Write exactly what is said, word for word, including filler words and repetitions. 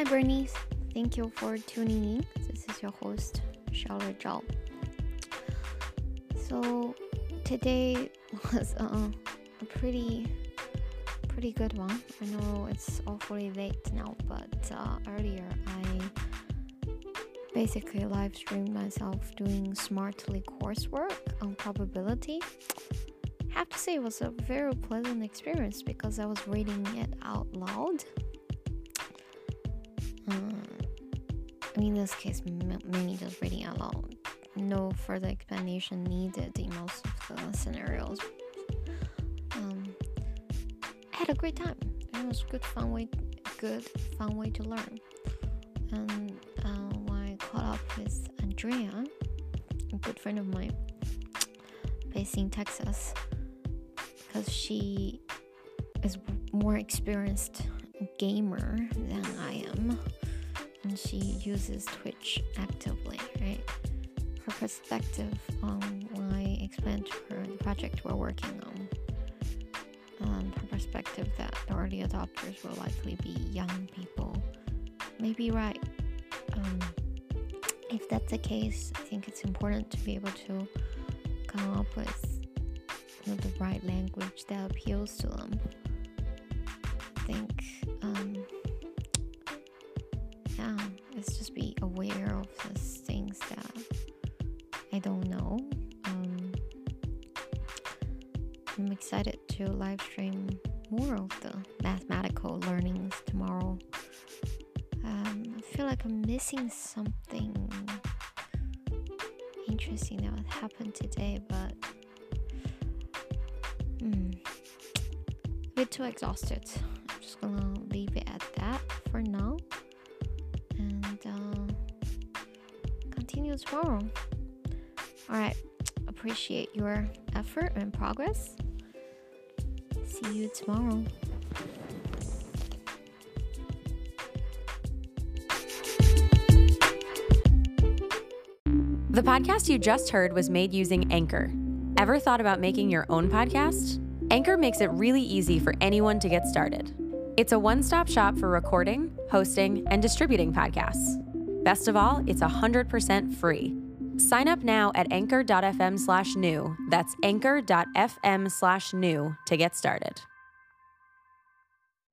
Bernice. Thank you for tuning in. This is your host, Charlotte Zhao. So today was uh, a pretty, pretty good one. I know it's awfully late now, but uh, earlier I basically live streamed myself doing Smartly coursework on probability. I have to say it was a very pleasant experience because I was reading it out loud. Uh, I mean, in this case, m- mainly just reading out loud. No further explanation needed in most of the scenarios. Um, I had a great time. It was a good fun way, good fun way to learn. And uh, when I caught up with Andrea, a good friend of mine, based in Texas, because she is more experienced gamer than I am, and she uses Twitch actively, right? Her perspective on when I explained to her the project we're working on, um, her perspective that the early adopters will likely be young people, may be right. Um, if that's the case, I think it's important to be able to come up with you know, the right language that appeals to them. I think, um, yeah, let's just be aware of those things that I don't know. Um, I'm excited to live stream more of the mathematical learnings tomorrow. Um, I feel like I'm missing something interesting that would happen today, but hmm, a bit too exhausted. I'm just gonna leave it at that for now and uh, continue tomorrow. Alright, appreciate your effort and progress. See you tomorrow. The podcast you just heard was made using Anchor. Ever thought about making your own podcast? Anchor makes it really easy for anyone to get started. It's a one-stop shop for recording, hosting, and distributing podcasts. Best of all, it's one hundred percent free. Sign up now at anchor.fm slash new. That's anchor.fm slash new to get started.